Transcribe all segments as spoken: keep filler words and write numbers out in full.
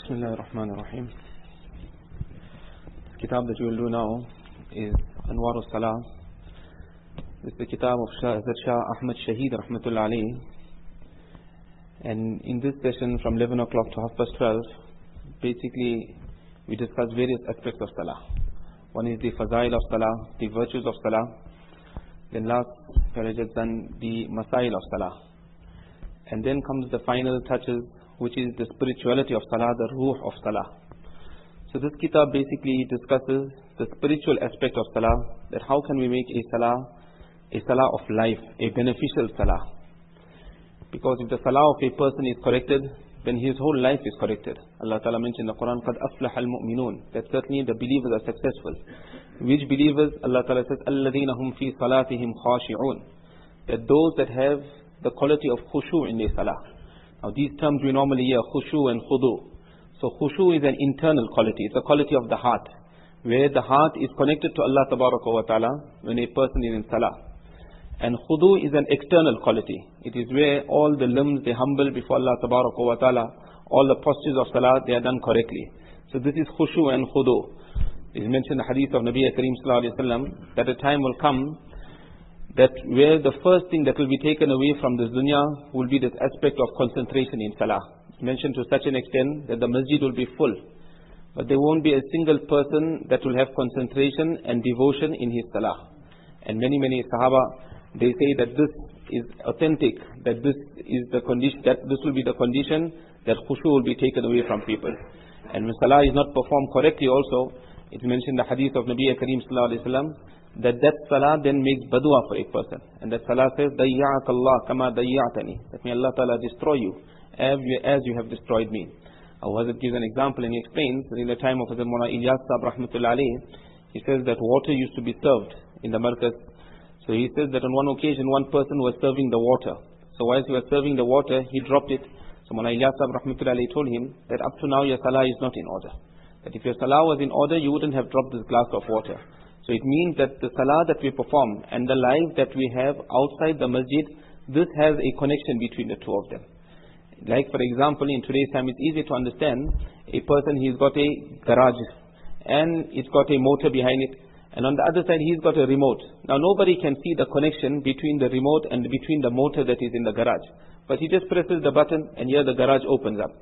Bismillah ar-Rahman ar-Rahim. The kitab that we will do now is Anwar al-Salah. It's the kitab of Shah, Shah Ahmad Shahid Rahmatullah alayhi. And in this session from eleven o'clock to half past twelve, basically we discuss various aspects of Salah. One is the Fazail of Salah, the virtues of Salah. Then last Farajat done the Masail of Salah. And then comes the final touches, which is the spirituality of Salah, the Ruh of Salah. So this kitab basically discusses the spiritual aspect of Salah, that how can we make a Salah, a Salah of life, a beneficial Salah. Because if the Salah of a person is corrected, then his whole life is corrected. Allah Ta'ala mentioned in the Quran, قَدْ أَفْلَحَ الْمُؤْمِنُونَ, that certainly the believers are successful. Which believers? Allah Ta'ala says, الَّذِينَ هُمْ فِي صَلَاتِهِمْ خَاشِعُونَ, that those that have the quality of khushu in their Salah. Now these terms we normally hear, khushu and khudu. So khushu is an internal quality, it's a quality of the heart, where the heart is connected to Allah Tabaraka wa Ta'ala when a person is in Salah. And khudu is an external quality, it is where all the limbs, they humble before Allah Tabaraka wa Ta'ala, all the postures of Salah, they are done correctly. So this is khushu and khudu. It is mentioned in the hadith of Nabi Kareem Sallallahu Alaihi Wasallam, that a time will come that where the first thing that will be taken away from this dunya will be this aspect of concentration in Salah. It's mentioned to such an extent that the masjid will be full, but there won't be a single person that will have concentration and devotion in his Salah. And many many Sahaba, they say that this is authentic, that this is the condition, that this will be the condition that khushu will be taken away from people. And when Salah is not performed correctly also, it's mentioned in the hadith of Nabi Kareem Sallallahu Alaihi Wasallam, that that Salah then makes badua for a person. And that Salah says, Dayya'ak Allah kama dayya'tani, that may Allah Ta'ala destroy you as you, as you have destroyed me. Abu Hazrat gives an example and he explains that in the time of Hazrat Mawlana Ilyas Sahib Rahmatullah alayhi, he says that water used to be served in the markaz. So he says that on one occasion one person was serving the water. So whilst he was serving the water, he dropped it. So Mawlana Ilyas Sahib Rahmatullah alayhi told him that up to now your Salah is not in order. That if your Salah was in order, you wouldn't have dropped this glass of water. So it means that the Salah that we perform and the life that we have outside the masjid, this has a connection between the two of them. Like for example, in today's time it's easy to understand, a person, he's got a garage and it's got a motor behind it, and on the other side he's got a remote. Now nobody can see the connection between the remote and between the motor that is in the garage, but he just presses the button and here the garage opens up.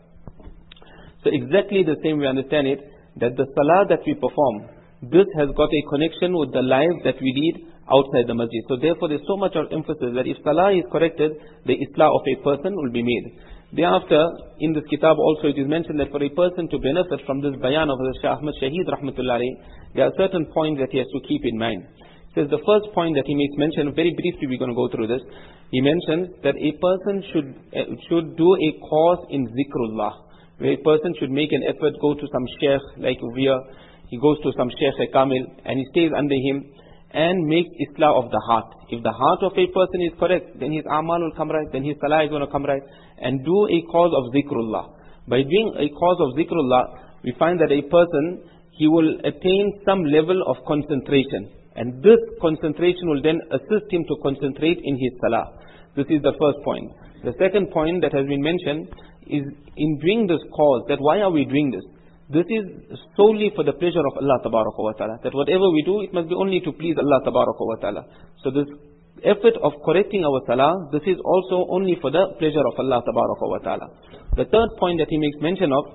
So exactly the same we understand it, that the Salah that we perform, this has got a connection with the life that we lead outside the masjid. So therefore there's so much of emphasis that if Salah is corrected, the Islah of a person will be made. Thereafter, in this kitab also it is mentioned that for a person to benefit from this bayan of Shah Ahmad Shahid Rahmatullah alayhi, there are certain points that he has to keep in mind. He says the first point that he makes mention, very briefly we're going to go through this. He mentions that a person should, uh, should do a course in zikrullah, where a person should make an effort, go to some sheikh, like we are, he goes to some Sheikh Kamil and he stays under him and makes Islah of the heart. If the heart of a person is correct, then his amal will come right, then his Salah is going to come right. And do a cause of zikrullah. By doing a cause of zikrullah, we find that a person, he will attain some level of concentration. And this concentration will then assist him to concentrate in his Salah. This is the first point. The second point that has been mentioned is in doing this cause, that why are we doing this? This is solely for the pleasure of Allah Tabaraka wa Ta'ala. That whatever we do, it must be only to please Allah Tabaraka wa Ta'ala. So this effort of correcting our Salah, this is also only for the pleasure of Allah Tabaraka wa Ta'ala. The third point that he makes mention of,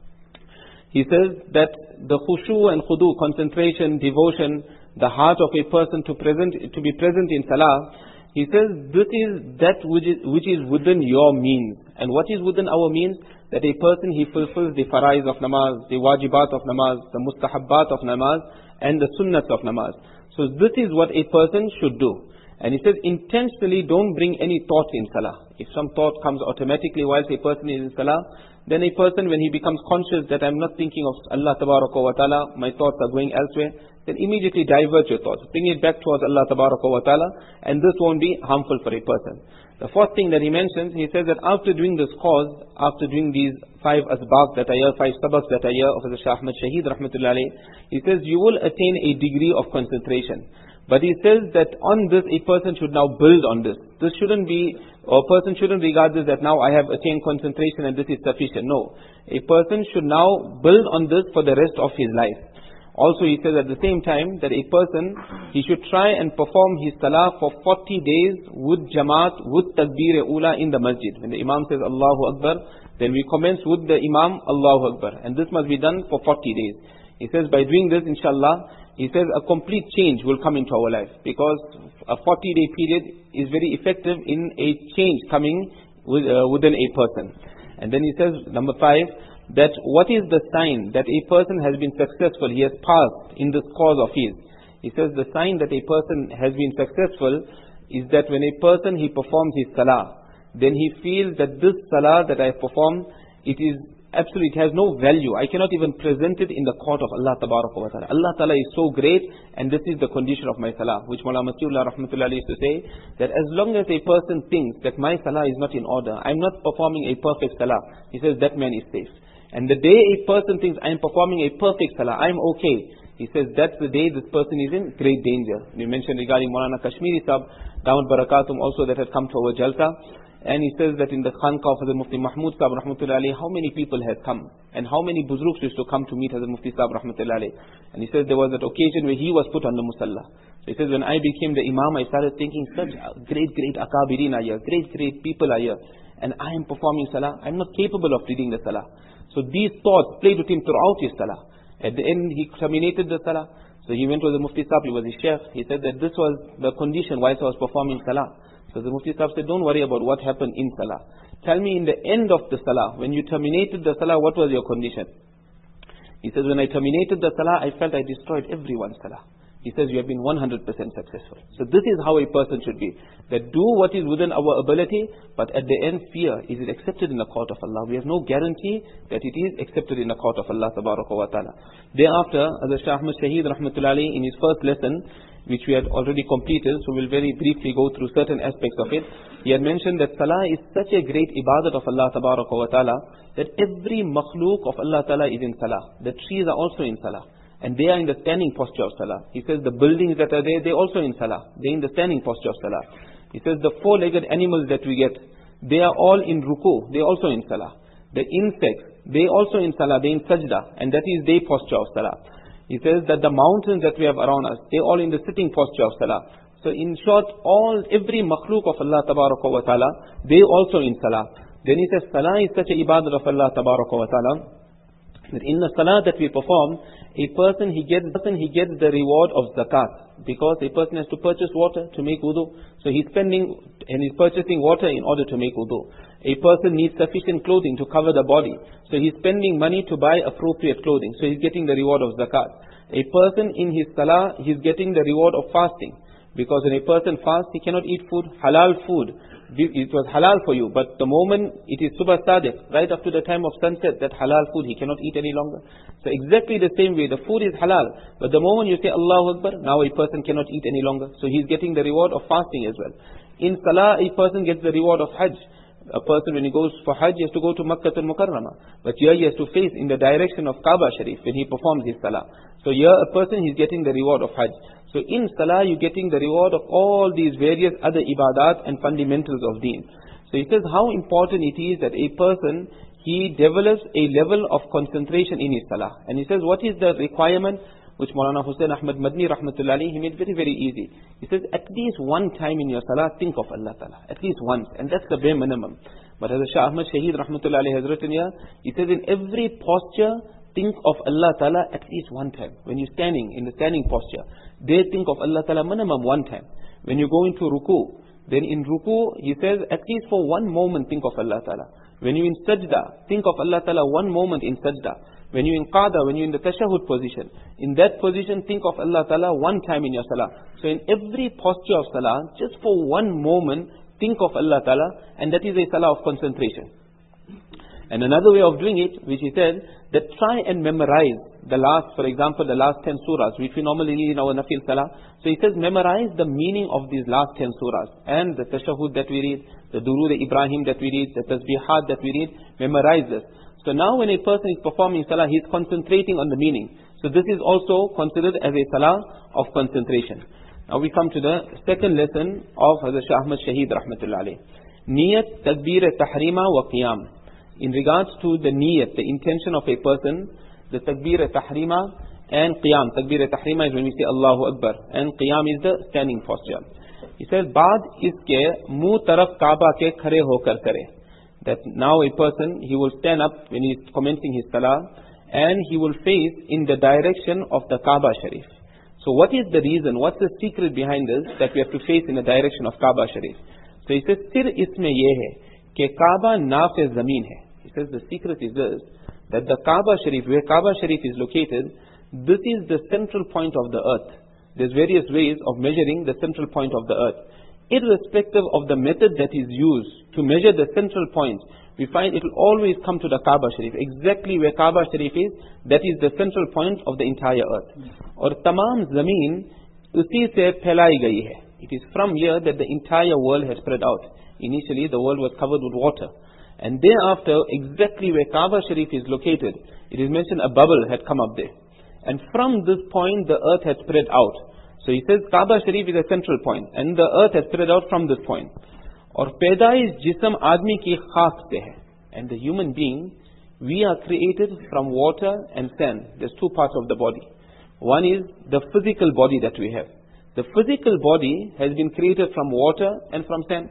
he says that the khushu and khudu, concentration, devotion, the heart of a person to present to be present in Salah, he says this is that which is, which is within your means. And what is within our means? That a person, he fulfills the farais of namaz, the wajibat of namaz, the mustahabbat of namaz, and the sunnats of namaz. So this is what a person should do. And he says intentionally don't bring any thought in Salah. If some thought comes automatically whilst a person is in Salah, then a person, when he becomes conscious that I'm not thinking of Allah Tabaraka wa Ta'ala, my thoughts are going elsewhere, then immediately divert your thoughts, bring it back towards Allah Tabaraka wa Ta'ala, and this won't be harmful for a person. The fourth thing that he mentions, he says that after doing this cause, after doing these five asbaq that are here, five sabaqs that are here of the Shah Ahmad Shahid Rahmatullah alayhi, he says you will attain a degree of concentration. But he says that on this a person should now build on this. This shouldn't be Or a person shouldn't regard this that now I have attained concentration and this is sufficient. No. A person should now build on this for the rest of his life. Also he says at the same time that a person, he should try and perform his salah for forty days with jamaat, with takbir ula in the masjid. When the imam says Allahu Akbar, then we commence with the imam Allahu Akbar. And this must be done for forty days. He says by doing this, inshallah, he says a complete change will come into our life. Because a forty day period is very effective in a change coming with, uh, within a person. And then he says, number five, that what is the sign that a person has been successful, he has passed in this cause of his. He says the sign that a person has been successful is that when a person, he performs his salah, then he feels that this salah that I performed, it is absolutely, it has no value. I cannot even present it in the court of Allah Tabaraka wa Ta'ala. Allah Ta'ala is so great, and this is the condition of my salah, which Mawlana Masihullah Rahmatullah used to say, that as long as a person thinks that my salah is not in order, I'm not performing a perfect salah, he says that man is safe. And the day a person thinks I am performing a perfect salah, I am okay, he says that's the day this person is in great danger. We mentioned regarding Maulana Kashmiri Sahib, Damat Barakatum also, that had come to our Jalsa. And he says that in the Khanqa of Hazrat Mufti Mahmud Sahib Rahmatullah Alayhi, how many people had come and how many buzruks used to come to meet Hazrat Mufti Sahib Rahmatullah Alayhi. And he says there was that occasion where he was put on the musalla. So he says when I became the imam, I started thinking such great, great akabirin are here, great, great people are here. And I am performing salah, I am not capable of leading the salah. So these thoughts played with him throughout his salah. At the end he terminated the salah. So he went to the Mufti Sahib, he was his sheikh. He said that this was the condition whilst I was performing salah. So the Mufti Sahib said, don't worry about what happened in salah. Tell me in the end of the salah, when you terminated the salah, what was your condition? He says, when I terminated the salah, I felt I destroyed everyone's salah. He says, you have been one hundred percent successful. So this is how a person should be. That do what is within our ability, but at the end fear, is it accepted in the court of Allah? We have no guarantee that it is accepted in the court of Allah Tabaraka wa Ta'ala. Thereafter, Hazrat Shah Ahmad Shaheed Rahmatullah Alayhi, in his first lesson, which we had already completed, so we'll very briefly go through certain aspects of it. He had mentioned that salah is such a great ibadat of Allah Tabaraka wa Ta'ala, that every makhluk of Allah Ta'ala is in salah. The trees are also in salah. And they are in the standing posture of salah. He says the buildings that are there, they're also in salah. They're in the standing posture of salah. He says the four-legged animals that we get, they are all in ruku. They're also in salah. The insects, they're also in salah. They're in sajda. And that is their posture of salah. He says that the mountains that we have around us, they're all in the sitting posture of salah. So in short, all, every makhluk of Allah Tabaraka wa Ta'ala, they're also in salah. Then he says salah is such a ibadat of Allah Tabaraka wa Ta'ala, that in the salah that we perform, a person he gets person he gets the reward of zakat, because a person has to purchase water to make wudu. So he's spending and he's purchasing water in order to make wudu. A person needs sufficient clothing to cover the body, so he's spending money to buy appropriate clothing. So he's getting the reward of zakat. A person in his salah, he's getting the reward of fasting, because when a person fasts, he cannot eat food, halal food. It was halal for you, but the moment it is subh sadiq, right up to the time of sunset, that halal food he cannot eat any longer. So exactly the same way, the food is halal, but the moment you say Allahu Akbar, now a person cannot eat any longer. So he's getting the reward of fasting as well. In salah, a person gets the reward of hajj. A person, when he goes for hajj, he has to go to Makkah al-Mukarramah. But here he has to face in the direction of Kaaba Sharif when he performs his salah. So here a person, he's getting the reward of hajj. So in salah, you're getting the reward of all these various other ibadat and fundamentals of deen. So he says how important it is that a person, he develops a level of concentration in his salah. And he says, what is the requirement? Which Maulana Hussain Ahmad Madni Rahmatullah Alayhi, he made very, very easy. He says, at least one time in your salah, think of Allah Ta'ala. At least once. And that's the bare minimum. But as Shah Ahmad Shaheed Rahmatullah Alayhi has written here, he says, in every posture, think of Allah Ta'ala at least one time. When you're standing, in the standing posture, they think of Allah Ta'ala minimum one time. When you go into ruku, then in ruku, he says, at least for one moment, think of Allah Ta'ala. When you're in sajda, think of Allah Ta'ala one moment in sajda. When you're in qada, when you're in the tashahud position, in that position, think of Allah Ta'ala one time in your salah. So in every posture of salah, just for one moment, think of Allah Ta'ala, and that is a salah of concentration. And another way of doing it, which he said, that try and memorize the last, for example, the last ten surahs, which we normally read in our nafil salah. So he says, memorize the meaning of these last ten surahs, and the tashahud that we read, the durood Ibrahim that we read, the tasbihat that we read, memorize this. So now when a person is performing salah, he is concentrating on the meaning. So this is also considered as a salah of concentration. Now we come to the second lesson of Hazrat Shah Ahmad Shaheed Rahmatullah Alayhi. Niyat, takbir, tahrima wa qiyam. In regards to the niyat, the intention of a person, the takbir, tahrima and qiyam. Takbir, tahrima is when we say Allahu Akbar, and qiyam is the standing posture. He says, Baad iske muh taraf Kaaba ke khare hokar kare. That now a person, he will stand up when he is commencing his salah, and he will face in the direction of the Kaaba Sharif. So what is the reason, what's the secret behind this, that we have to face in the direction of Kaaba Sharif? So he says, Sir isme ye hai, ke Kaaba naaf zameen hai. He says the secret is this, that the Kaaba Sharif, where Kaaba Sharif is located, this is the central point of the earth. There's various ways of measuring the central point of the earth. Irrespective of the method that is used to measure the central point, we find it will always come to the Kaaba Sharif. Exactly where Kaaba Sharif is, that is the central point of the entire earth. Or tamam zameen usi se phelai gayi hai. It is from here that the entire world has spread out. Initially the world was covered with water. And thereafter, exactly where Kaaba Sharif is located, it is mentioned a bubble had come up there. And from this point the earth had spread out. So he says Kaaba Sharif is a central point, and the earth has spread out from this point. Or paidaish jism admi ki khak se hai. And the human being, we are created from water and sand. There's two parts of the body. One is the physical body that we have. The physical body has been created from water and from sand.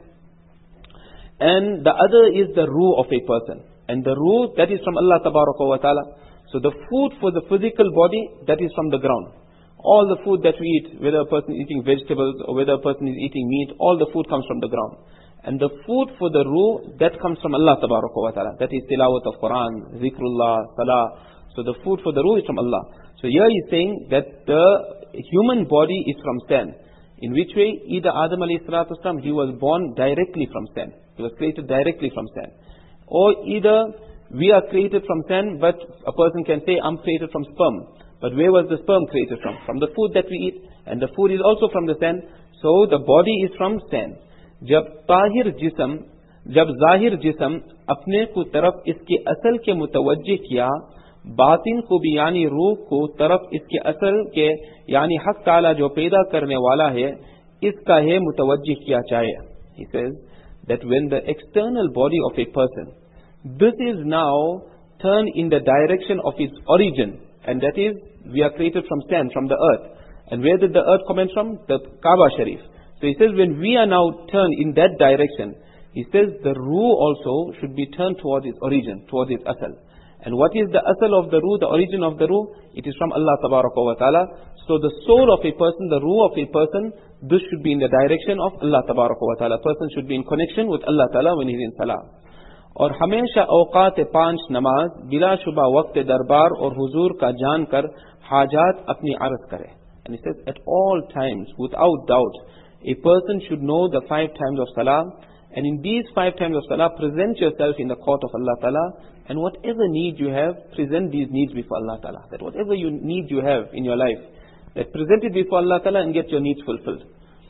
And the other is the ruh of a person. And the ruh, that is from Allah Tabaraka wa Ta'ala. So the food for the physical body, that is from the ground. All the food that we eat, whether a person is eating vegetables or whether a person is eating meat, all the food comes from the ground. And the food for the ruh, that comes from Allah Tabaraka wa Ta'ala. That is tilawat of Quran, zikrullah, salah. So the food for the ruh is from Allah. So here he is saying that the human body is from sand. In which way? Either Adam alayhi salatu wasalam, he was born directly from sand. He was created directly from sand. Or either we are created from sand, but a person can say, I'm created from sperm. But where was the sperm created from? From the food that we eat. And the food is also from the sand. So the body is from sand. जब ताहिर जिस्म, जब जाहिर जिस्म अपने को तरफ इसके असल के मुतवज्जे किया, बातिन को भी यानी रूह को तरफ इसके असल के यानी हक ताला जो पैदा करने वाला है, इसका है मुतवज्जे किया जाए. He says that when the external body of a person, this is now turned in the direction of its origin, and that is, we are created from sand, from the earth. And where did the earth commence from? The Kaaba Sharif. So he says when we are now turned in that direction, he says the ruh also should be turned towards its origin, towards its asal. And what is the asal of the ruh, the origin of the ruh? It is from Allah Tabaraka wa Ta'ala. So the soul of a person, the ruh of a person, this should be in the direction of Allah Tabaraka wa Ta'ala. Person should be in connection with Allah Ta'ala when he is in salah. और हमेशा औकात पांच नमाज बिला शुबा वक्त दरबार और हुजूर का जानकर हाजात अपनी अर्ज करे. And he says at all times, without doubt, a person should know the five times of salah, and in these five times of salah, present yourself in the court of Allah Ta'ala, and whatever need you have, present these needs before Allah Ta'ala. That whatever you need you have in your life, that present it before Allah Ta'ala and get your needs fulfilled.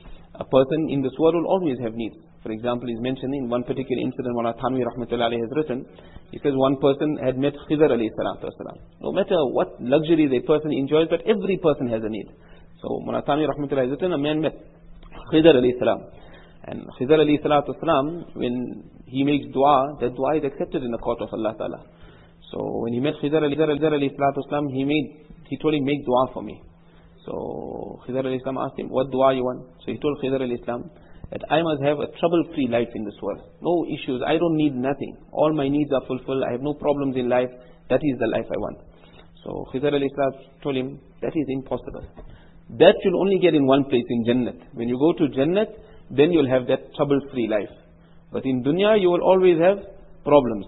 A person in this world will always have needs. For example, he's mentioning one particular incident, Mullah Thanwi Rahmatullah Alayhi has written. He says one person had met Khidr alayhi salatu wasalam. No matter what luxuries a person enjoys, but every person has a need. So Mullah Thanwi Rahmatullah has written, a man met Khidr alayhi salam. And Khidr alayhi salatu wasalam, when he makes dua, that dua is accepted in the court of Allah Ta'ala. So when he met Khidr alayhi salatu wasalam, he made, he told him, make dua for me. So Khidr alayhi salam asked him, what dua you want? So he told Khidr alayhi salam that I must have a trouble-free life in this world. No issues. I don't need nothing. All my needs are fulfilled. I have no problems in life. That is the life I want. So Khidr alayhi salam told him, that is impossible. That you'll only get in one place, in Jannat. When you go to Jannat, then you'll have that trouble-free life. But in dunya, you will always have problems.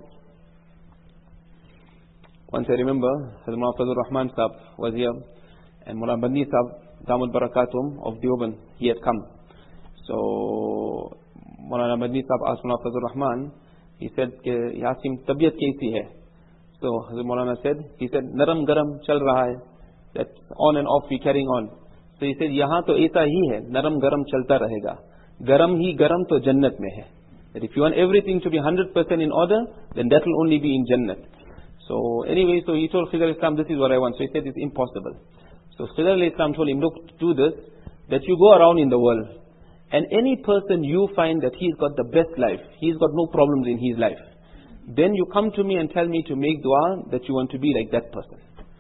Once I remember, Hazrat Mullah Fazlur Rahman Sahab was here, and Mullah Bandi Sahab, Damul Barakatum of Deoband, he had come. So Mullah Bandi Sahab asked Mullah Fazlur Rahman, he said, Yasim, tabiyat kaisi hai? So Hazrat Maulana said, he said, naram garam chal raha hai. That's on and off, we carrying on. So he said, yahan to aisa hi hai, naram garam chalta rahega. Garam hi garam to Jannat mein hai. That if you want everything to be one hundred percent in order, then that will only be in Jannat. So anyway, so he told Khidr Islam, this is what I want. So he said, it's impossible. So Khidr Islam told him, look, do this, that you go around in the world, and any person you find that he's got the best life, he's got no problems in his life, then you come to me and tell me to make dua that you want to be like that person.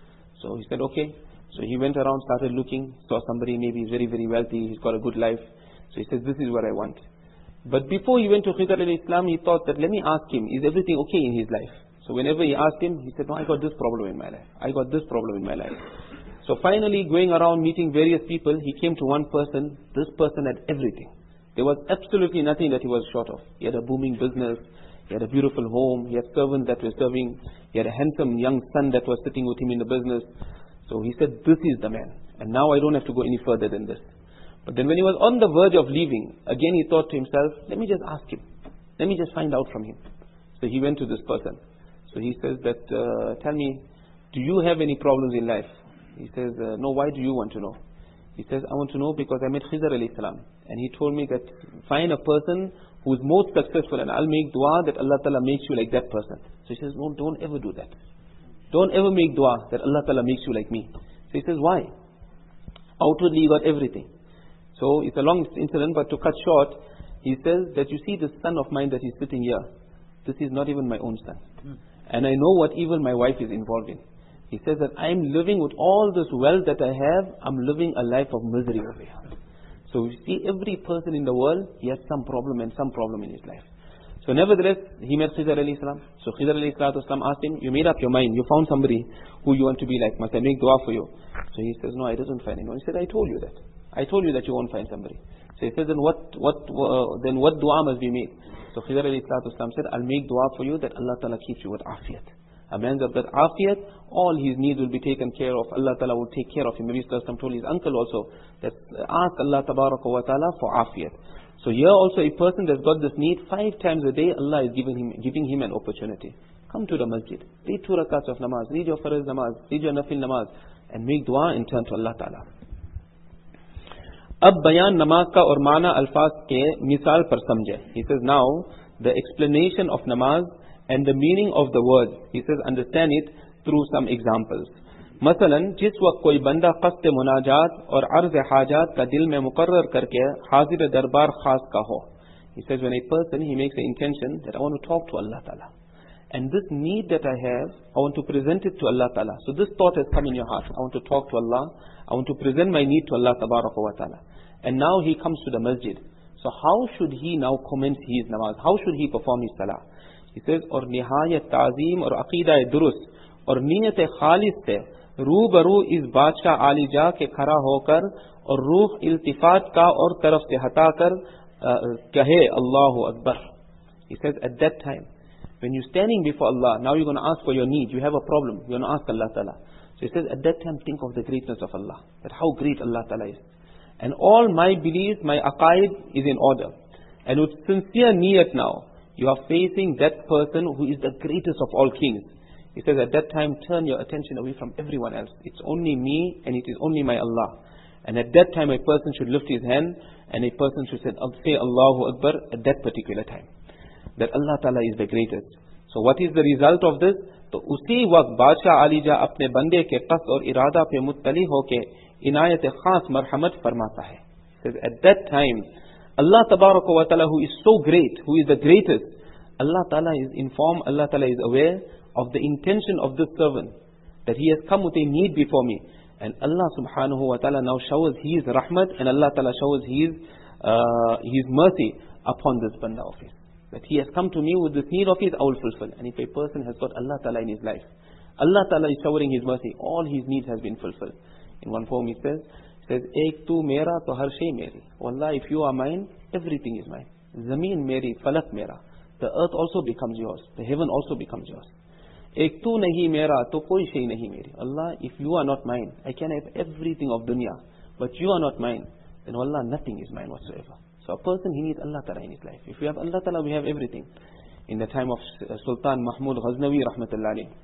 So he said, okay. So he went around, started looking, saw somebody maybe he's very, very wealthy, he's got a good life. So he says, this is what I want. But before he went to Khidr alayhi salam, he thought that let me ask him, is everything okay in his life? So whenever he asked him, he said, no, I got this problem in my life. I got this problem in my life. So finally, going around meeting various people, he came to one person. This person had everything. There was absolutely nothing that he was short of. He had a booming business. He had a beautiful home. He had servants that were serving. He had a handsome young son that was sitting with him in the business. So he said, this is the man. And now I don't have to go any further than this. But then when he was on the verge of leaving, again he thought to himself, let me just ask him. Let me just find out from him. So he went to this person. So he says that, uh, tell me, do you have any problems in life? He says, uh, no, why do you want to know? He says, I want to know because I met Khidr alayhi salam. And he told me that find a person who is most successful and I'll make dua that Allah Ta'ala makes you like that person. So he says, no, don't ever do that. Don't ever make dua that Allah Ta'ala makes you like me. So he says, why? Outwardly you got everything. So it's a long incident, but to cut short, he says that you see this son of mine that is sitting here, this is not even my own son. Mm. And I know what evil my wife is involved in. He says that I'm living with all this wealth that I have, I'm living a life of misery over here. So you see, every person in the world, he has some problem and some problem in his life. So nevertheless, he met Khidr alayhi salam. So Khidr alayhi salam asked him, you made up your mind, you found somebody who you want to be like, must I make dua for you? So he says, no, I didn't find anyone. He said, I told you that. I told you that you won't find somebody. So he says, then what, what, uh, then what dua must be made? So Khidr alayhi salam said, I'll make dua for you that Allah Ta'ala keeps you with afiyat. A man that got afiyat, all his needs will be taken care of. Allah Ta'ala will take care of him. Maybe Sallallahu told his uncle also that ask Allah Tabaraka wa Ta'ala for afiyat. So here also a person that's got this need, five times a day Allah is giving him, giving him an opportunity. Come to the masjid, read two rakats of namaz, read your farz namaz, read your nafil namaz, and make dua and turn to Allah Ta'ala. अब बयान नमाज का और माना अल्फाज के मिसाल पर समझे. He says now the explanation of namaz and the meaning of the word. He says understand it through some examples. मसलन जिस वक्त कोई बंदा क़स्द मुनाजात और अर्ज़ हाजात का दिल में मुकर्रर करके हाजिर दरबार खास का हो. He says when a person he makes the intention that I want to talk to Allah Ta'ala. And this need that I have, I want to present it to Allah Ta'ala. So this thought has come in your heart. I want to talk to Allah. I want to present my need to Allah Tabaraka wa Ta'ala. And now he comes to the masjid. So how should he now commence his namaz? How should he perform his salah? He says, और निहायत ताज़ीम और अक़ीदा दुरुस्त और नीयत खालिस से रूबरू इस बादशाह आलिजा के खड़ा होकर और रूह इल्तिफात का और तरफ से हटाकर कहे अल्लाहु Akbar. He says at that time, when you're standing before Allah, now you're going to ask for your need. You have a problem. You're going to ask Allah Ta'ala. So he says at that time, think of the greatness of Allah. That how great Allah Ta'ala is. And all my beliefs, my aqaid is in order. And with sincere niyat now, you are facing that person who is the greatest of all kings. He says at that time, turn your attention away from everyone else. It's only me and it is only my Allah. And at that time, a person should lift his hand and a person should say, say Allahu Akbar at that particular time. That Allah Ta'ala is the greatest. So what is the result of this? तो उसी वक्त बादशाह आलिजा अपने बंदे के कस्द और इरादा पे मुत्तली होके इनायत खास मरहमत फरमाता है. Says at that time, Allah Tabaraka wa Ta'ala, who is so great, who is the greatest, Allah Ta'ala is informed, Allah Ta'ala is aware of the intention of this servant, that he has come with a need before me. And Allah Subhanahu wa Ta'ala now showers His rahmat and Allah Ta'ala showers His, uh, His mercy upon this banda of His. That he has come to me with this need of his, I will fulfill. And if a person has got Allah Ta'ala in his life, Allah Ta'ala is showering His mercy, all his needs has been fulfilled. In one form he says, he says, Ek tu mera to har shay meri. Wallah, if you are mine, everything is mine. Zameen meri, falak mera. The earth also becomes yours. The heaven also becomes yours. Ek tu nahi mera, to koi shay nahi meri. Allah, if you are not mine, I can have everything of dunya. But you are not mine, then wallah, nothing is mine whatsoever. So a person, he needs Allah Ta'ala in his life. If we have Allah Ta'ala, we have everything. In the time of Sultan Mahmud Ghaznavi, rahmatullahi alayhi,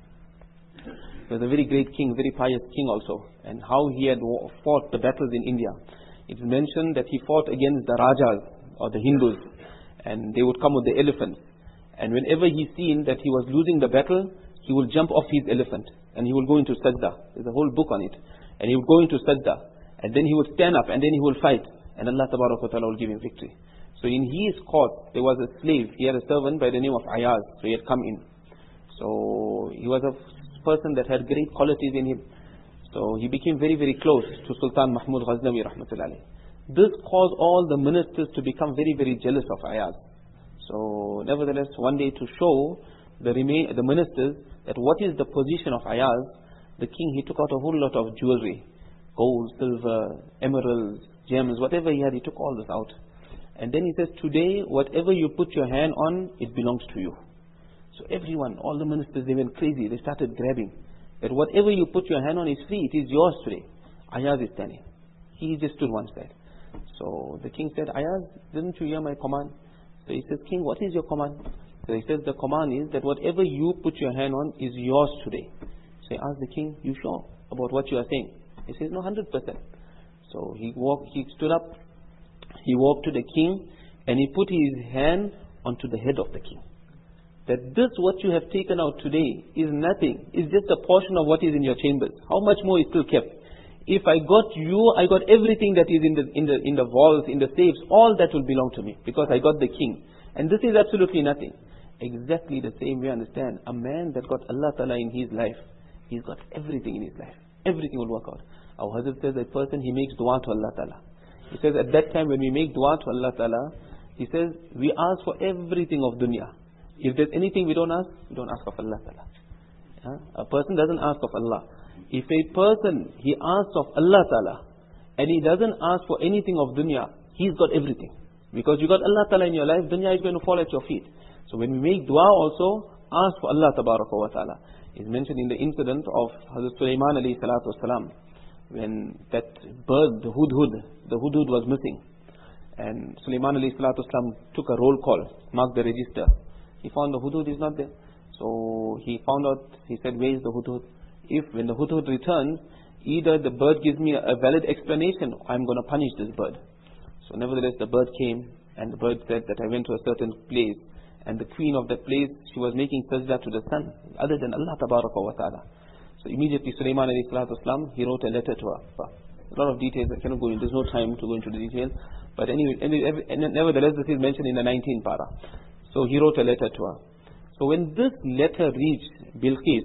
he was a very great king, very pious king also. And how he had fought the battles in India. It's mentioned that he fought against the Rajas or the Hindus. And they would come with the elephants. And whenever he seen that he was losing the battle, he will jump off his elephant. And he will go into sajda. There's a whole book on it. And he would go into sajda. And then he would stand up and then he will fight. and Allah Tabaraka wa Ta'ala will give him victory. So in his court, there was a slave. He had a servant by the name of Ayaz. So he had come in. So he was a person that had great qualities in him. So he became very, very close to Sultan Mahmud Ghaznavi rahmatullahi alayhi. This caused all the ministers to become very, very jealous of Ayaz. So nevertheless, one day to show the, remain, the ministers that what is the position of Ayaz, the king, he took out a whole lot of jewelry. Gold, silver, emeralds, gems, whatever he had, he took all this out. And then he says, today, whatever you put your hand on, it belongs to you. So everyone, all the ministers, they went crazy. They started grabbing. That whatever you put your hand on is free. It is yours today. Ayaz is standing. He just stood one side. So the king said, Ayaz, didn't you hear my command? So he says, King, what is your command? So he says, the command is that whatever you put your hand on is yours today. So he asked the king, you sure about what you are saying? He says, no, one hundred percent. So he walked, he stood up, he walked to the king, and he put his hand onto the head of the king. That this what you have taken out today is nothing. It's just a portion of what is in your chambers. How much more is still kept? If I got you, I got everything that is in the in the in the vaults, in the safes. All that will belong to me because I got the king. And this is absolutely nothing. Exactly the same way. Understand? A man that got Allah Ta'ala in his life, he's got everything in his life. Everything will work out. Our Hazrat says, a person, he makes dua to Allah Ta'ala. He says, at that time when we make dua to Allah Ta'ala, he says, we ask for everything of dunya. If there's anything we don't ask, we don't ask of Allah Ta'ala. Yeah? A person doesn't ask of Allah. If a person, he asks of Allah Ta'ala, and he doesn't ask for anything of dunya, he's got everything. Because you got Allah Ta'ala in your life, dunya is going to fall at your feet. So when we make dua also, ask for Allah Tabaraka wa Ta'ala. It's mentioned in the incident of Hazrat Sulaiman alayhi salatu wasalam, when that bird, the hudhud, the hudhud was missing. And Sulaiman alayhi salatu wasalam took a roll call, marked the register. He found the hudhud is not there. So he found out, he said, where is the hudhud? If when the hudhud returns, either the bird gives me a valid explanation, I'm going to punish this bird. So nevertheless, the bird came, and the bird said that I went to a certain place, and the queen of that place, she was making sajda to the sun, other than Allah Tabaraka wa Ta'ala. So immediately Sulaiman alayhi salatu wasalam, he wrote a letter to her. A lot of details, I cannot go into, there's no time to go into the details. But anyway, nevertheless, this is mentioned in the nineteenth para. So he wrote a letter to her. So when this letter reached Bilqis,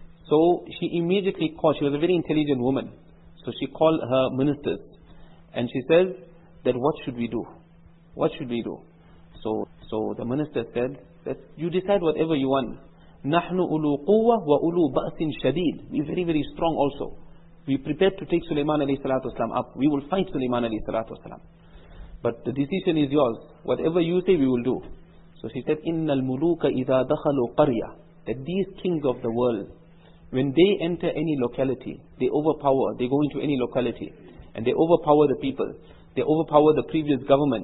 so she immediately called, she was a very intelligent woman. So she called her ministers, and she says that what should we do? What should we do? So, so the minister said that you decide whatever you want. نحن أولو قوة وأولو بأس شديد. We're very, very strong also. We prepared to take Sulaiman alayhi salatu wasalam up. We will fight Sulaiman alayhi salatu wasalam. But the decision is yours. Whatever you say, we will do. So she said, إِنَّ الْمُلُوكَ إِذَا دَخَلُوا قَرْيَةً. That these kings of the world, when they enter any locality, they overpower, they go into any locality, and they overpower the people. They overpower the previous government.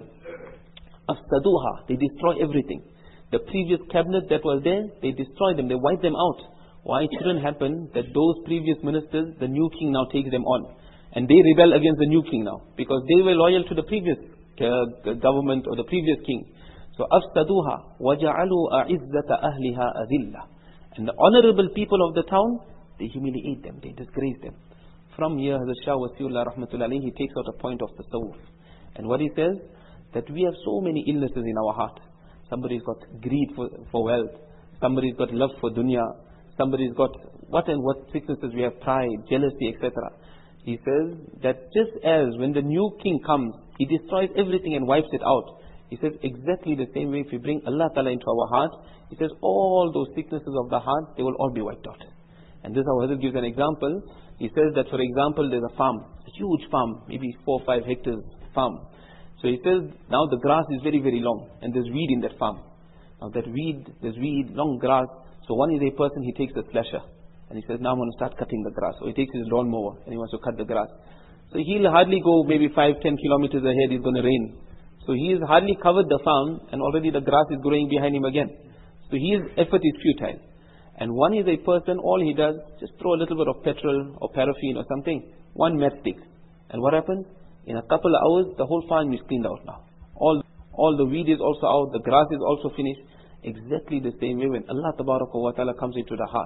أَفْسَدُوهَا. They destroy everything. The previous cabinet that was there, they destroy them, they wipe them out. Why it shouldn't happen that those previous ministers, the new king now takes them on. And they rebel against the new king now. Because they were loyal to the previous uh, government or the previous king. So, أَفْسَدُوهَا وَجَعَلُوا أَعِزَّةَ أَهْلِهَا أَذِلَّةً. And the honorable people of the town, they humiliate them, they disgrace them. From here, Hazrat Shah Wasiullah rahmatullahi alayhi, he takes out a point of the tasawwuf. And what he says, that we have so many illnesses in our heart. Somebody's got greed for, for wealth. Somebody's got love for dunya. Somebody's got what and what sicknesses we have, pride, jealousy, et cetera. He says that just as when the new king comes, he destroys everything and wipes it out. He says exactly the same way if we bring Allah Ta'ala into our heart, he says all those sicknesses of the heart, they will all be wiped out. And this is how Hazrat gives an example. He says that, for example, there's a farm, a huge farm, maybe four or five hectares farm. So he says, now the grass is very, very long, and there's weed in that farm. Now that weed, there's weed, long grass. So one is a person, he takes a slasher, and he says, now I'm going to start cutting the grass. Or he takes his lawnmower, and he wants to cut the grass. So he'll hardly go maybe five, ten kilometers ahead, it's going to rain. So he has hardly covered the farm, and already the grass is growing behind him again. So his effort is futile. And one is a person, all he does, just throw a little bit of petrol or paraffin or something, one matchstick. And what happens? In a couple of hours, the whole farm is cleaned out now. All, all the weed is also out, the grass is also finished. Exactly the same way when Allah Tabaraka wa Ta'ala comes into the heart.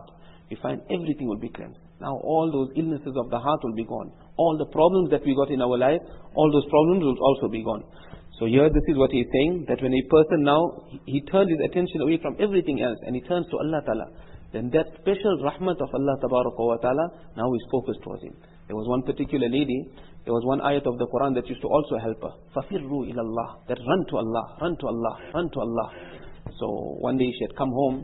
we find everything will be cleansed. Now all those illnesses of the heart will be gone. All the problems that we got in our life, all those problems will also be gone. So here this is what he is saying, that when a person now, he, he turns his attention away from everything else and he turns to Allah Ta'ala, then that special rahmat of Allah Wa Ta'ala now is focused towards him. There was one particular lady, there was one ayat of the Quran that used to also help her. فَفِرُّوا إِلَى اللَّهِ, that run to Allah, run to Allah, run to Allah. So one day she had come home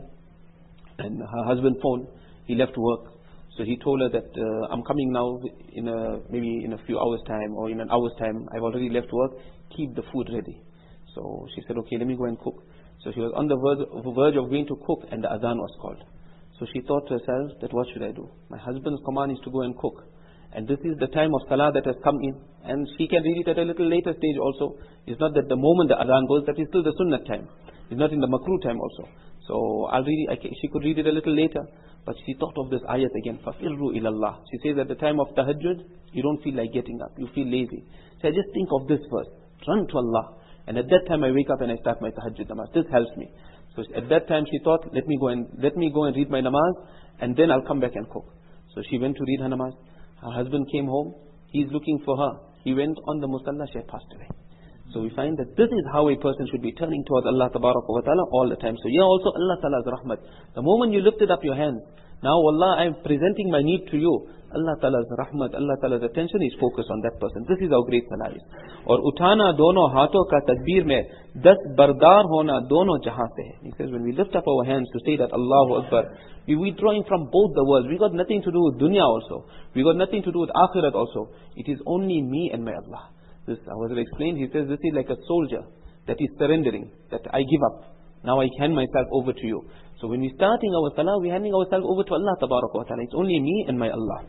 and her husband phoned, he left work. So he told her that uh, I'm coming now in a, maybe in a few hours time or in an hour's time. I've already left work, keep the food ready. So she said, okay, let me go and cook. So she was on the verge, verge of going to cook and the adhan was called. So she thought to herself that what should I do? My husband's command is to go and cook. And this is the time of salah that has come in. And she can read it at a little later stage also. It's not that the moment the adhan goes, that is still the sunnah time. It's not in the makruh time also. So I'll read it, I can, she could read it a little later. But she thought of this ayat again. فَفِرُّوا إِلَى اللَّهِ. She says at the time of tahajjud, you don't feel like getting up. You feel lazy. So I just think of this verse. Run to Allah. And at that time I wake up and I start my tahajjud namaz. This helps me. So at that time she thought, let me go and let me go and read my namaz, and then I'll come back and cook. So she went to read her namaz. Her husband came home. He's looking for her. He went on the musalla. She had passed away. So we find that this is how a person should be turning towards Allah Wa Ta'ala all the time. So here also Allah Ta'ala's rahmat. The moment you lifted up your hands, now Allah, I am presenting my need to you. Allah Ta'ala's rahmat, Allah Ta'ala's attention is focused on that person. This is how great salah is. Or utana dono haathon ka takbir mein das bardar hona dono jahan se hai. He says when we lift up our hands to say that Allahu Akbar, we withdrawing from both the worlds. We got nothing to do with dunya also. We got nothing to do with akhirat also. It is only me and my Allah. This, I was explained, he says this is like a soldier that is surrendering, that I give up. Now I hand myself over to you. So when we're starting our salah, we're handing ourselves over to Allah Wa Ta'ala. It's only me and my Allah.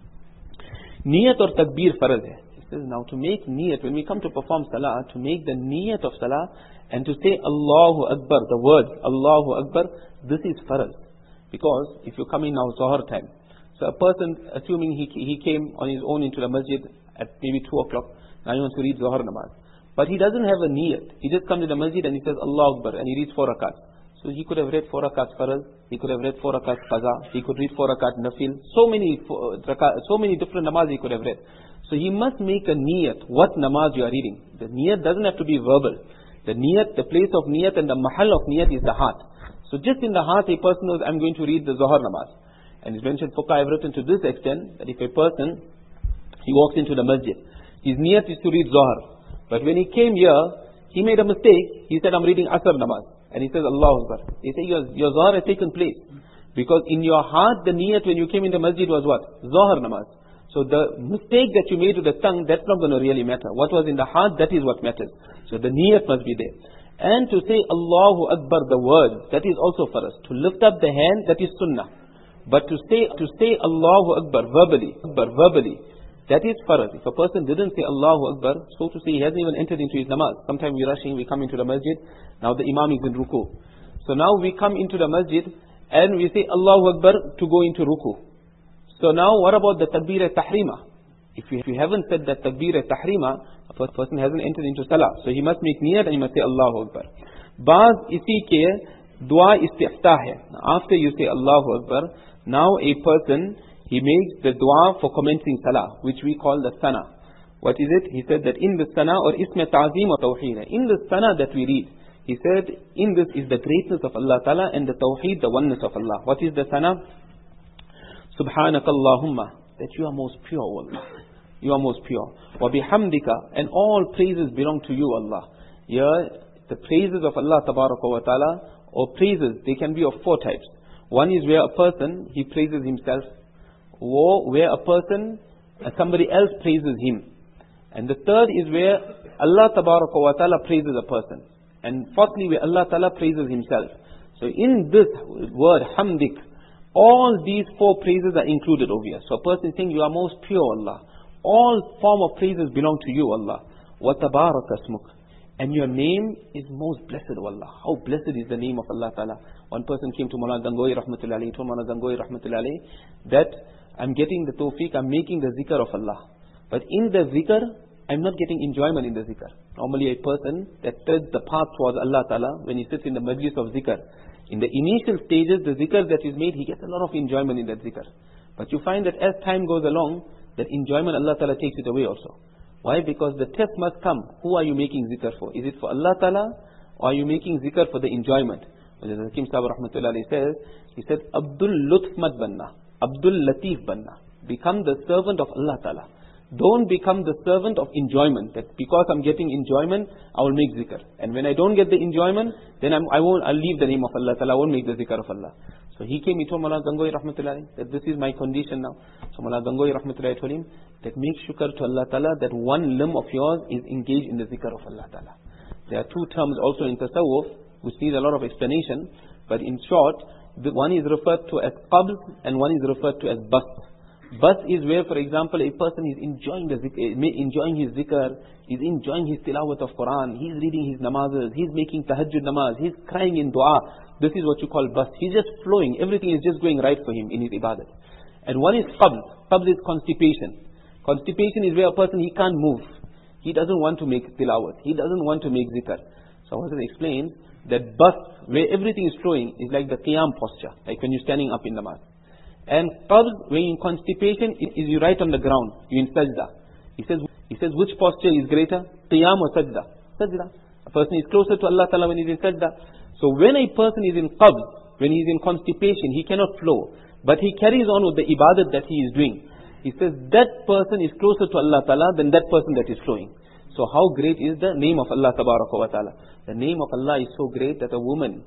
Niyat or takbir faraz hai. He says now to make niyat, when we come to perform salah, to make the niyat of salah and to say Allahu Akbar, the word Allahu Akbar, this is faraz. Because if you come in now Zohar time, so a person, assuming he, he came on his own into the masjid at maybe two o'clock, now he wants to read Zohar namaz. But he doesn't have a niyat. He just comes to the masjid and he says Allahu Akbar and he reads four rakats. So he could have read four rakats faraz, he could have read four rakats qaza, he could read four rakat nafil, so many so many different namaz he could have read. So he must make a niyat, what namaz you are reading. The niyat doesn't have to be verbal. The niyat, the place of niyat and the mahal of niyat is the heart. So just in the heart a person knows, I'm going to read the Zohar namaz. And it's mentioned, Fuqaha have written to this extent, that if a person, he walks into the masjid, his niyat is to read Zohar. But when he came here, he made a mistake. He said, I'm reading Asr namaz. And he says, Allahu Akbar. He said, your, your Zohar has taken place. Because in your heart, the niyat when you came in the masjid was what? Zohar namaz. So the mistake that you made with the tongue, that's not going to really matter. What was in the heart, that is what matters. So the niyat must be there. And to say Allahu Akbar, the word, that is also for us. To lift up the hand, that is sunnah. But to say, to say Allahu Akbar verbally, Akbar verbally, that is farad. If a person didn't say Allahu Akbar, so to say, he hasn't even entered into his namaz. Sometimes we're rushing, we come into the masjid, now the imam is in ruku. So now we come into the masjid and we say Allahu Akbar to go into ruku. So now what about the takbir tahrima? If you, if you haven't said that takbir tahrima, a person hasn't entered into salah. So he must make niyat and he must say Allahu Akbar. Baaz isi ke dua istiftah hai. After you say Allahu Akbar, now a person, he makes the dua for commencing salah, which we call the sana. What is it? He said that in the sana or isma ta'zim or tawheed. In the sana that we read, he said in this is the greatness of Allah Ta'ala and the tawheed, the oneness of Allah. What is the sana? Subhanaka Allahumma, that you are most pure, O Allah. You are most pure. Wa bihamdika, and all praises belong to you, Allah. Here, the praises of Allah Wa Ta'ala, or praises, they can be of four types. One is where a person, he praises himself. Or where a person, uh, somebody else praises him. And the third is where Allah Wa Ta'ala praises a person. And fourthly, where Allah Ta'ala praises himself. So in this word, hamdik, all these four praises are included over here. So a person is saying, you are most pure, Allah. All form of praises belong to you, Allah. Wa tabaraka asmuk. And your name is most blessed, O Allah. How blessed is the name of Allah Ta'ala. One person came to Mawlana Gangohi Rahmatullahi alayhi, told Mawlana Gangohi Rahmatullahi alayhi, that I'm getting the tawfiq, I'm making the zikr of Allah. But in the zikr, I'm not getting enjoyment in the zikr. Normally a person that treads the path towards Allah Ta'ala, when he sits in the majlis of zikr, In the initial stages, the zikr that is made, he gets a lot of enjoyment in that zikr. But you find that as time goes along, that enjoyment Allah Ta'ala takes it away also. Why? Because the test must come. Who are you making zikr for? Is it for Allah Ta'ala, or are you making zikr for the enjoyment? When the Hakim Sahib Rahmatullahi says, he said, Abdul Lutf Mat Banna, Abdul Latif Banna. Become the servant of Allah Ta'ala. Don't become the servant of enjoyment. That because I'm getting enjoyment, I will make zikr. And when I don't get the enjoyment, then I'm, I won't, I'll leave the name of Allah Ta'ala. I won't make the zikr of Allah. So he came, he told Mawlana Gangohi Rahmatullahi that this is my condition now. So Mawlana Gangohi Rahmatullahi told him that make shukr to Allah Ta'ala that one limb of yours is engaged in the zikr of Allah Ta'ala. There are two terms also in tasawwuf which need a lot of explanation, but in short, the one is referred to as qabz and one is referred to as bast. Bast is where, for example, a person is enjoying the zikr, enjoying his zikr, is enjoying his tilawat of Quran, he's reading his namazes, he's making tahajjud namaz, he's crying in dua. This is what you call bast. He's just flowing, everything is just going right for him in his ibadat. And one is qabz. Qabz is constipation. Constipation is where a person, he can't move. He doesn't want to make tilawat. He doesn't want to make zikr. So I was explained that bast, where everything is flowing, is like the qiyam posture, like when you're standing up in namaz. And qabz, when in constipation, is you right on the ground, you in sajda. He says, he says which posture is greater? Qiyam or sajda? Sajda. A person is closer to Allah Ta'ala when he's in sajda. So when a person is in qabz, when he is in constipation, he cannot flow. But he carries on with the ibadat that he is doing. He says that person is closer to Allah Ta'ala than that person that is flowing. So how great is the name of Allah Tabaraka wa Ta'ala? The name of Allah is so great that a woman,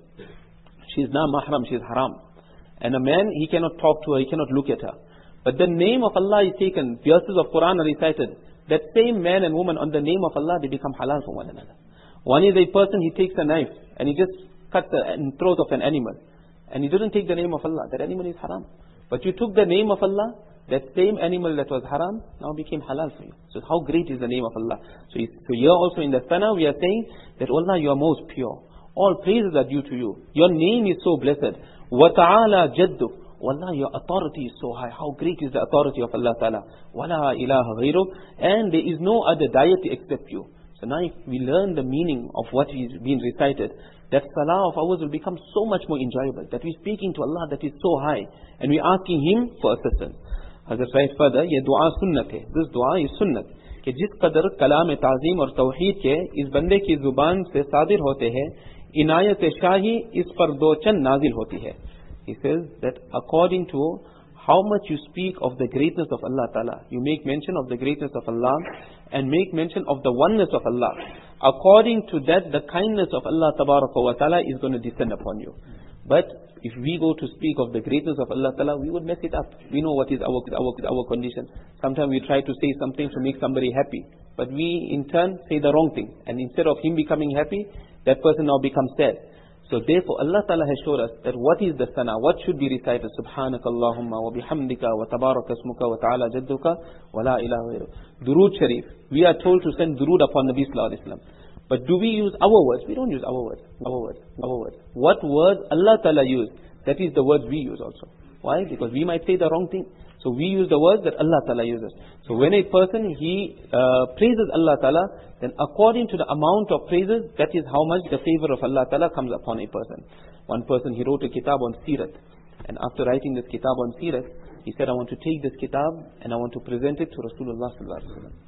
she is not mahram, she is haram. And a man, he cannot talk to her, he cannot look at her. But the name of Allah is taken, verses of Quran are recited. That same man and woman on the name of Allah, they become halal for one another. One is a person, he takes a knife and he just cuts the throat of an animal. And he doesn't take the name of Allah. That animal is haram. But you took the name of Allah, that same animal that was haram, now became halal for you. So how great is the name of Allah. So, so here also in the sana, we are saying that Allah, you are most pure. All praises are due to you. Your name is so blessed. وَتَعَالَى جَدُّكَ Wallah, your authority is so high. How great is the authority of Allah Ta'ala. وَلَا إِلَهَ غَيْرُكَ And there is no other deity except you. So now if we learn the meaning of what is being recited, that salah of ours will become so much more enjoyable. That we're speaking to Allah that is so high. And we're asking Him for assistance. Hazrat writes further, ये दुआ सुन्नत है. This dua is sunnat. कि जिस कदर कलाम ताज़ीम और तौहीद के इस बंदे की जुबान से सादिर होते हैं, इनायत शाही इस पर दो चंद नाजिल होती है. He says that according to how much you speak of the greatness of Allah Ta'ala, you make mention of the greatness of Allah and make mention of the oneness of Allah. According to that, the kindness of Allah Tabaraka wa Ta'ala is going to descend upon you. But if we go to speak of the greatness of Allah Ta'ala, we would mess it up. We know what is our, our, our condition. Sometimes we try to say something to make somebody happy. But we in turn say the wrong thing. And instead of him becoming happy, that person now becomes sad. So therefore Allah Ta'ala has showed us that what is the sana, what should be recited. Subhanakallahumma wa bihamdika wa tabaraka ismuka wa ta'ala jadduka wa la ilaha ghayruka. Durood Sharif. We are told to send durood upon Nabi Sallallahu Alaihi Wasallam. But do we use our words? We don't use our words. Our words. Our words. What words Allah Ta'ala used, that is the words we use also. Why? Because we might say the wrong thing. So we use the words that Allah Ta'ala uses. So when a person, he uh, praises Allah Ta'ala, then according to the amount of praises, that is how much the favor of Allah Ta'ala comes upon a person. One person, he wrote a kitab on Sirat. And after writing this kitab on Sirat, he said, I want to take this kitab and I want to present it to Rasulullah Sallallahu Alaihi Wasallam.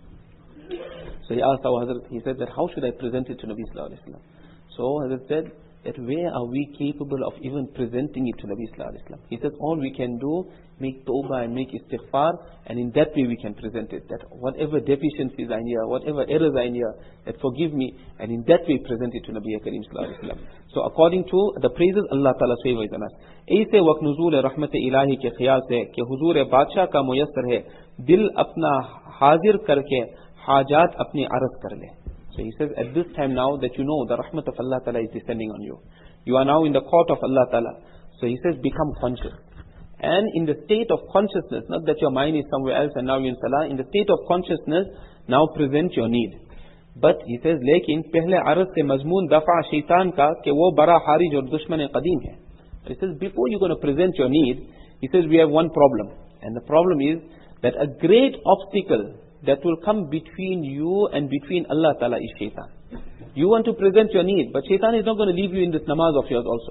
So he asked our Hazrat, he said that how should I present it to Nabi Sallallahu Alaihi Wasallam? So Hazrat said that where are we capable of even presenting it to Nabi Sallallahu Alaihi Wasallam? He said all we can do, make tawbah and make istighfar, and in that way we can present it. That whatever deficiencies are in here, whatever errors are in here, that forgive me, and in that way present it to Nabi Kareem Sallallahu Alaihi Wasallam. So according to the praises, Allah Ta'ala's favor is on us. ऐसे वक्त नुज़ूल रहमत इलाही के ख्याल से कि हुजूर बादशाह का मुयस्सर है, दिल अपना हाजिर करके हाजात अपनी अर्ज कर ले. So he says, at this time now that you know the rahmat of Allah Ta'ala is descending on you. You are now in the court of Allah Ta'ala. So he says, become conscious. And in the state of consciousness, not that your mind is somewhere else and now you're in salah, in the state of consciousness, now present your need. But he says, लेकिन पहले अर्ज से मजमून दफा शैतान का कि वो बड़ा हारिज और दुश्मन कदीम है. He says, before you're going to present your need, he says, we have one problem. And the problem is that a great obstacle that will come between you and between Allah Ta'ala is shaitan. You want to present your need, but shaitan is not going to leave you in this namaz of yours also.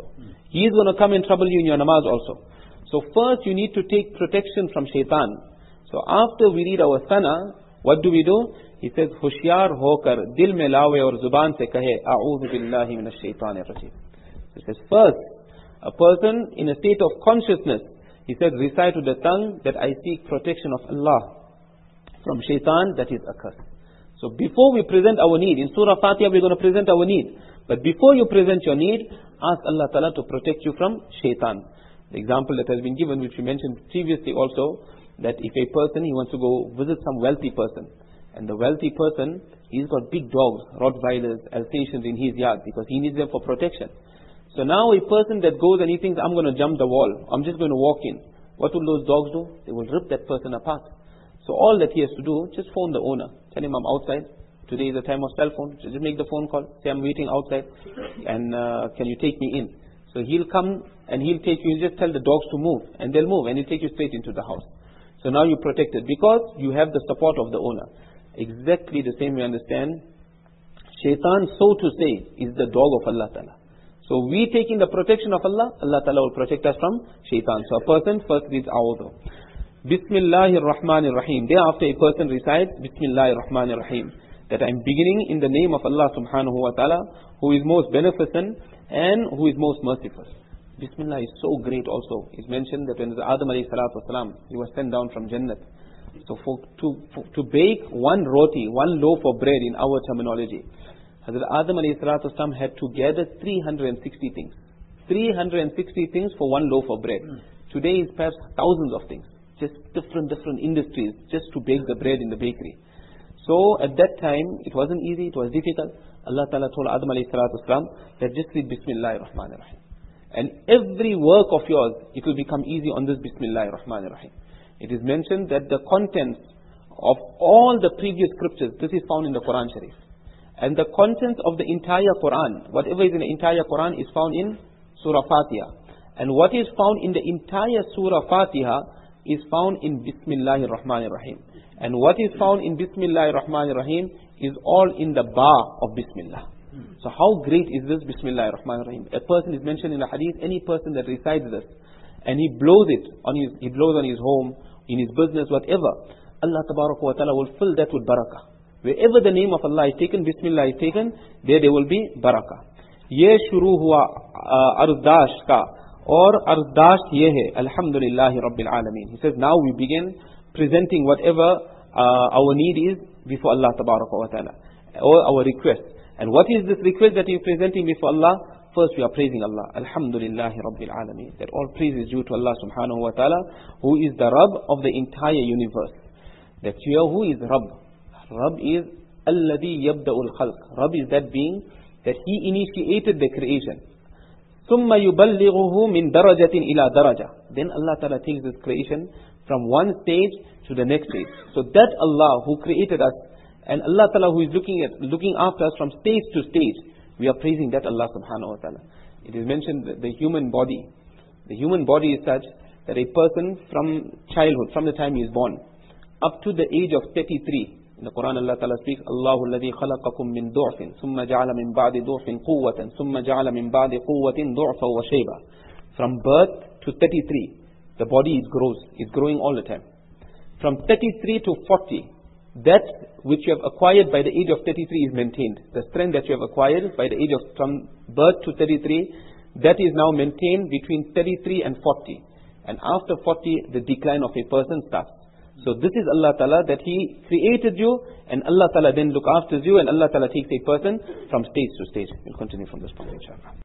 He is going to come and trouble you in your namaz also. So first you need to take protection from shaitan. So after we read our sana, what do we do? He says, Hushyar hokar, dil mein lawe aur zuban se kahe, A'udhu billahi minash shaitanir rajim. He says, first, a person in a state of consciousness, he says, recite with the tongue that I seek protection of Allah from shaitan that is accursed. So before we present our need, in Surah Fatiha we're going to present our need. But before you present your need, ask Allah Ta'ala to protect you from shaitan. The example that has been given, which we mentioned previously also, that if a person, he wants to go visit some wealthy person, and the wealthy person, he's got big dogs, Rottweilers, Alsatians in his yard, because he needs them for protection. So now a person that goes and he thinks, I'm going to jump the wall, I'm just going to walk in. What will those dogs do? They will rip that person apart. So all that he has to do, just phone the owner. Tell him I'm outside. Today is the time of cell phone. Just make the phone call. Say I'm waiting outside, and uh, can you take me in? So he'll come and he'll take you. He'll just tell the dogs to move, and they'll move, and he'll take you straight into the house. So now you're protected because you have the support of the owner. Exactly the same we understand. Shaitan, so to say, is the dog of Allah Ta'ala. So we taking the protection of Allah, Allah Ta'ala will protect us from shaitan. So a person first reads A'udhu. Bismillahir Rahmanir Rahim. Thereafter a person recites Bismillahir Rahmanir Rahim. That I'm beginning in the name of Allah Subhanahu wa Ta'ala, who is most beneficent and who is most merciful. Bismillah is so great also. It's mentioned that when Adam alayhi salatu wasalam, he was sent down from Jannat. So for, to, for, to bake one roti, one loaf of bread in our terminology, Hazrat Adam alayhi salatu wasalam had to gather three hundred sixty things. three hundred sixty things for one loaf of bread. Mm. Today is perhaps thousands of things. Just different, different industries just to bake the bread in the bakery. So at that time, it wasn't easy, it was difficult. Allah Ta'ala told Adam alayhi salatu wasalam that just read Bismillahir Rahmanir Rahim. And every work of yours, it will become easy on this Bismillahir Rahmanir Rahim. It is mentioned that the contents of all the previous scriptures, this is found in the Quran Sharif. And the contents of the entire Quran, whatever is in the entire Quran is found in Surah Fatiha. And what is found in the entire Surah Fatiha is found in Bismillahir Rahmanir Rahim. And what is found in Bismillahir Rahmanir Rahim is all in the ba of Bismillah. So how great is this Bismillahir Rahmanir Rahim? A person is mentioned in the hadith, any person that recites this, and he blows it on his, he blows on his home, in his business, whatever, Allah Tabaraka wa Ta'ala will fill that with barakah. Wherever the name of Allah is taken, Bismillah is taken, there there will be barakah. Ye shuru hua ardash ka, or ardash ye hai, alhamdulillahi rabbil alameen. He says, now we begin presenting whatever uh, our need is before Allah Tabaraka wa Ta'ala, or our request. And what is this request that you're presenting before Allah? First we are praising Allah. Alhamdulillahi Rabbil Alameen. That all praise is due to Allah Subhanahu wa Ta'ala, who is the Rabb of the entire universe. That here, who is Rabb? Rabb is Alladhi Yabda'ul Khalq. Rabb is that being that He initiated the creation. ثُمَّ يُبَلِّغُهُ مِنْ دَرَجَةٍ إِلَى دَرَجَةٍ. Then Allah Ta'ala takes this creation from one stage to the next stage. So that Allah who created us, and Allah Ta'ala who is looking at looking after us from stage to stage, we are praising that Allah Subhanahu wa Ta'ala. It is mentioned that the human body, the human body is such that a person from childhood, from the time he is born, up to the age of thirty-three, in the Quran Allah Ta'ala speaks, Allahu alladhi khalaqakum min du'fin, thumma ja'ala min ba'di du'fin quwwatan, thumma ja'ala min ba'di quwwatin du'fa wa shayba. From birth to thirty-three, the body is grows, is growing all the time. From thirty-three to forty, that which you have acquired by the age of thirty-three is maintained. The strength that you have acquired by the age of from birth to thirty-three, that is now maintained between thirty-three and forty. And after forty, the decline of a person starts. So this is Allah Ta'ala, that He created you, and Allah Ta'ala then look after you, and Allah Ta'ala takes a person from stage to stage. We'll continue from this point, inshallah.